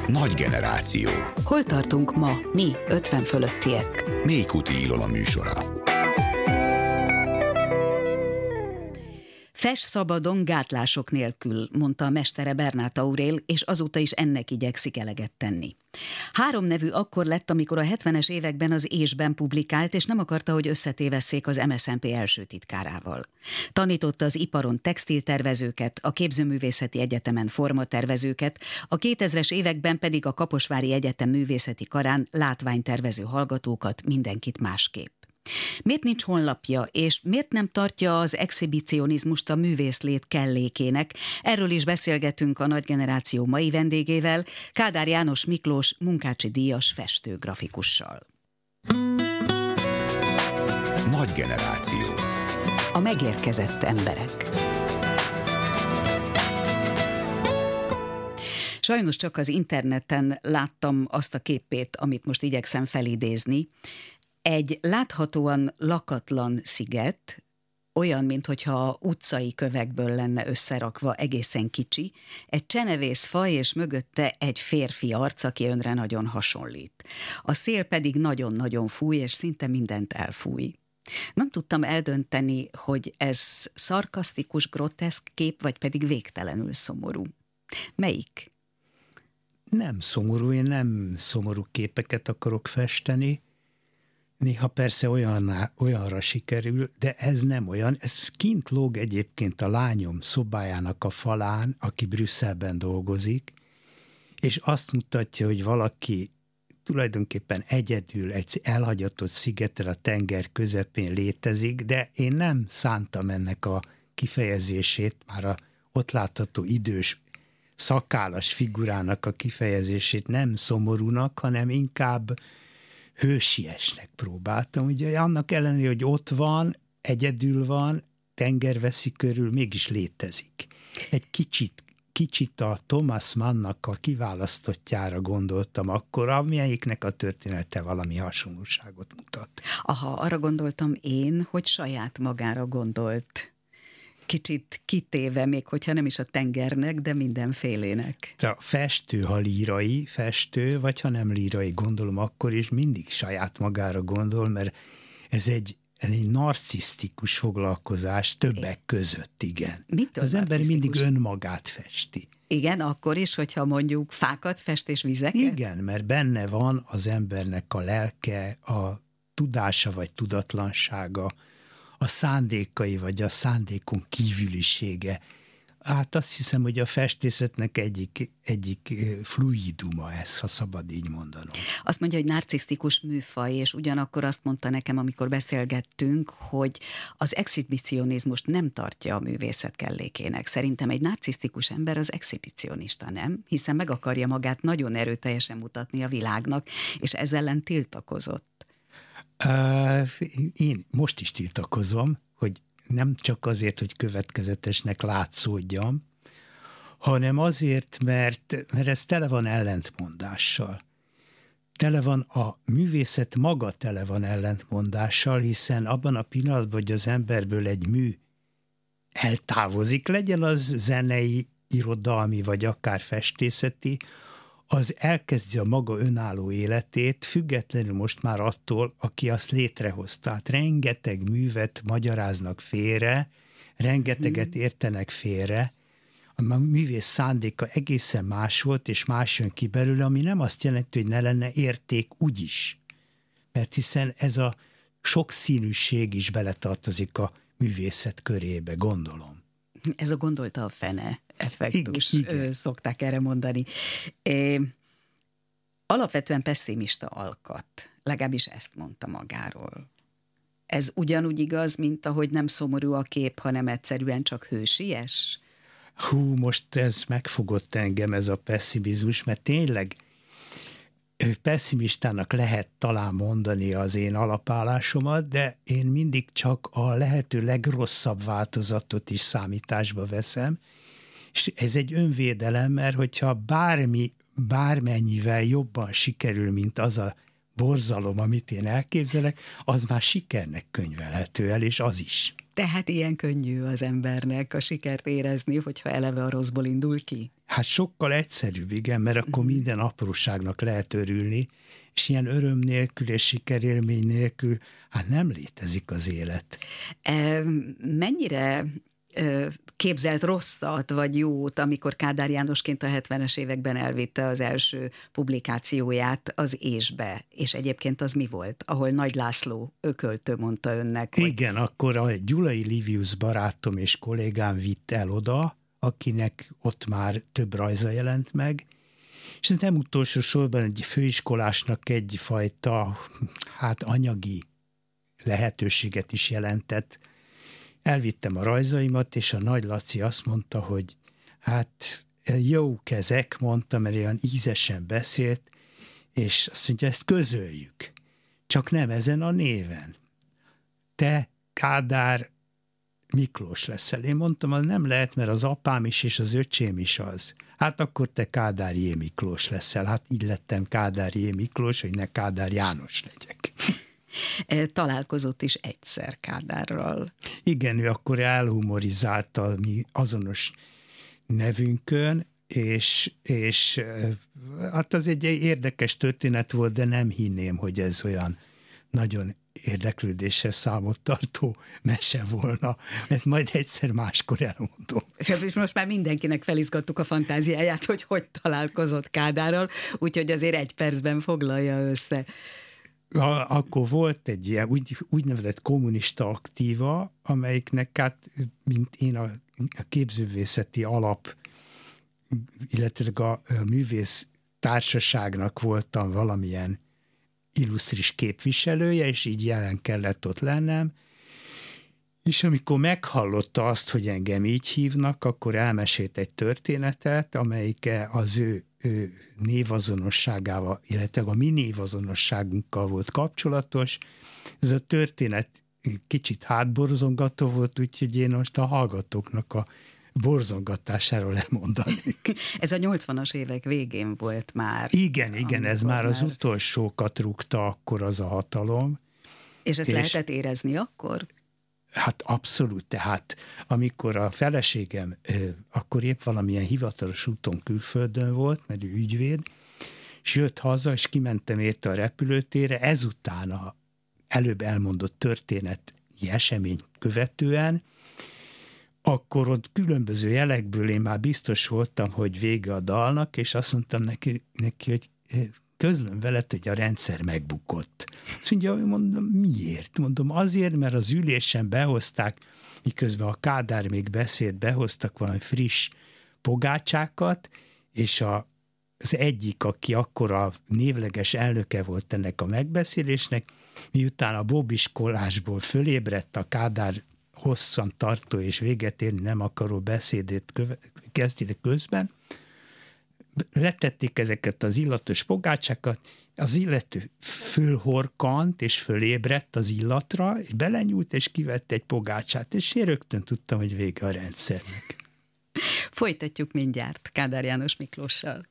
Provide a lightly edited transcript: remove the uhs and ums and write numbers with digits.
Nagy generáció. Hol tartunk ma, mi 50 fölöttiek? Mélykuti Ilona műsora. Fess szabadon, gátlások nélkül, mondta a mestere Bernát Aurél, és azóta is ennek igyekszik eleget tenni. 3 nevű akkor lett, amikor a 70-es években az ÉS-ben publikált, és nem akarta, hogy összetévesszék az MSZNP első titkárával. Tanította az iparon textiltervezőket, a Képzőművészeti Egyetemen formatervezőket, a 2000-es években pedig a Kaposvári Egyetem művészeti karán látványtervező hallgatókat, mindenkit másképp. Miért nincs honlapja, és miért nem tartja az exhibicionizmust a művészlét kellékének? Erről is beszélgetünk a Nagy generáció mai vendégével, Kádár János Miklós munkácsi díjas festőgrafikussal. Nagy generáció. A megérkezett emberek. Sajnos csak az interneten láttam azt a képét, amit most igyekszem felidézni. Egy láthatóan lakatlan sziget, olyan, minthogyha utcai kövekből lenne összerakva, egészen kicsi, egy csenevészfaj, és mögötte egy férfi arc, aki önre nagyon hasonlít. A szél pedig nagyon-nagyon fúj, és szinte mindent elfúj. Nem tudtam eldönteni, hogy ez szarkasztikus, groteszk kép, vagy pedig végtelenül szomorú. Melyik? Nem szomorú, én nem szomorú képeket akarok festeni. Néha persze olyanra sikerül, de ez nem olyan. Ez kint lóg egyébként a lányom szobájának a falán, aki Brüsszelben dolgozik, és azt mutatja, hogy valaki tulajdonképpen egyedül egy elhagyatott szigeten a tenger közepén létezik, de én nem szántam ennek a kifejezését, már a ott látható idős szakállas figurának a kifejezését nem szomorúnak, hanem inkább hősiesnek próbáltam. Ugye annak ellenére, hogy ott van, egyedül van, tenger veszi körül, mégis létezik. Egy kicsit a Thomas Mannnak a kiválasztottjára gondoltam akkor, amelyiknek a története valami hasonlóságot mutat. Aha, arra gondoltam én, hogy saját magára gondolt. Kicsit kitéve, még hogyha nem is a tengernek, de mindenfélének. A festő, ha lírai festő, vagy ha nem lírai, gondolom akkor is mindig saját magára gondol, mert ez egy narcisztikus foglalkozás többek között, igen. Mitől az ember mindig önmagát festi. Igen, akkor is, hogyha mondjuk fákat fest és vizeket? Igen, mert benne van az embernek a lelke, a tudása vagy tudatlansága, a szándékai, vagy a szándékon kívülisége. Hát azt hiszem, hogy a festészetnek egyik fluiduma ez, ha szabad így mondanom. Azt mondja, hogy narcisztikus műfaj, és ugyanakkor azt mondta nekem, amikor beszélgettünk, hogy az exhibicionizmust nem tartja a művészet kellékének. Szerintem egy narcisztikus ember az exhibicionista, nem? Hiszen meg akarja magát nagyon erőteljesen mutatni a világnak, és ezzel ellen tiltakozott. Én most is tiltakozom, hogy nem csak azért, hogy következetesnek látszódjam, hanem azért, mert ez tele van ellentmondással. A művészet maga tele van ellentmondással, hiszen abban a pillanatban, hogy az emberből egy mű eltávozik, legyen az zenei, irodalmi, vagy akár festészeti, az elkezdi a maga önálló életét, függetlenül most már attól, aki azt létrehozta. Tehát rengeteg művet magyaráznak félre, rengeteget értenek félre, a művész szándéka egészen más volt, és más jön ki belőle, ami nem azt jelenti, hogy ne lenne érték úgyis. Mert hiszen ez a sokszínűség is beletartozik a művészet körébe, gondolom. Ez a gondolta a fene effektus, igen. Szokták erre mondani. Alapvetően pesszimista alkat, legalábbis ezt mondta magáról. Ez ugyanúgy igaz, mint ahogy nem szomorú a kép, hanem egyszerűen csak hősies? Most ez megfogott engem, ez a pesszimizmus, mert tényleg pesszimistának lehet talán mondani az én alapállásomat, de én mindig csak a lehető legrosszabb változatot is számításba veszem, és ez egy önvédelem, mert hogyha bármennyivel jobban sikerül, mint az a borzalom, amit én elképzelek, az már sikernek könyvelhető el, és az is. Tehát ilyen könnyű az embernek a sikert érezni, hogyha eleve a rosszból indul ki? Hát sokkal egyszerűbb, igen, mert akkor minden apróságnak lehet örülni, és ilyen öröm nélkül és sikerélmény nélkül, hát nem létezik az élet. Mennyire képzelt rosszat vagy jót, amikor Kádár Jánosként a 70-es években elvitte az első publikációját az Ésbe, és egyébként az mi volt? Ahol Nagy László költő mondta önnek. Hogy... Igen, akkor a Gyulai Livius barátom és kollégám vitt el oda, akinek ott már több rajza jelent meg, és ez nem utolsó sorban egy főiskolásnak egyfajta anyagi lehetőséget is jelentett. Elvittem a rajzaimat, és a Nagy Laci azt mondta, hogy jó kezek, mondta, mert olyan ízesen beszélt, és azt mondja, ezt közöljük. Csak nem ezen a néven. Te, Kádár Miklós leszel. Én mondtam, az nem lehet, mert az apám is, és az öcsém is az. Hát akkor te Kádár J. Miklós leszel. Hát így lettem Kádár J. Miklós, hogy ne Kádár János legyek. Találkozott is egyszer Kádárral. Igen, ő akkor elhumorizálta a mi azonos nevünkön, és hát az egy érdekes történet volt, de nem hinném, hogy ez olyan nagyon érdeklődésre számot tartó mese volna. Ezt majd egyszer máskor elmondom. És most már mindenkinek felizgattuk a fantáziáját, hogy találkozott Kádárral, úgyhogy azért 1 percben foglalja össze. Akkor volt egy ilyen úgynevezett kommunista aktíva, amelyiknek mint én a képzővészeti alap, illetve a művész társaságnak voltam valamilyen illusztris képviselője, és így jelen kellett ott lennem, és amikor meghallotta azt, hogy engem így hívnak, akkor elmesélt egy történetet, amelyik az ő névazonosságával, illetve a mi névazonosságunkkal volt kapcsolatos. Ez a történet kicsit hátborzongató volt, úgyhogy én most a hallgatóknak a borzongatásáról lemondanék. Ez a 80-as évek végén volt már. Igen, ez már az utolsókat rúgta akkor az a hatalom. És ezt lehetett érezni akkor? Hát abszolút, tehát amikor a feleségem akkor épp valamilyen hivatalos úton külföldön volt, mert ő ügyvéd, és jött haza, és kimentem érte a repülőtérre, ezután a előbb elmondott történeti esemény követően, akkor ott különböző jelekből én már biztos voltam, hogy vége a dalnak, és azt mondtam neki hogy közlöm veled, hogy a rendszer megbukott. Azt mondja, mondom, miért? Mondom, azért, mert az ülésen behozták, miközben a Kádár még beszélt, behoztak valami friss pogácsákat, és az egyik, aki akkor a névleges elnöke volt ennek a megbeszélésnek, miután a bobiskolásból fölébredt a Kádár hosszan tartó és véget érni nem akaró beszédét kezdete közben, letették ezeket az illatos pogácsákat, az illető fölhorkant és fölébredt az illatra, és belenyúlt, és kivett egy pogácsát, és én rögtön tudtam, hogy vége a rendszernek. Folytatjuk mindjárt Kádár János Miklóssal.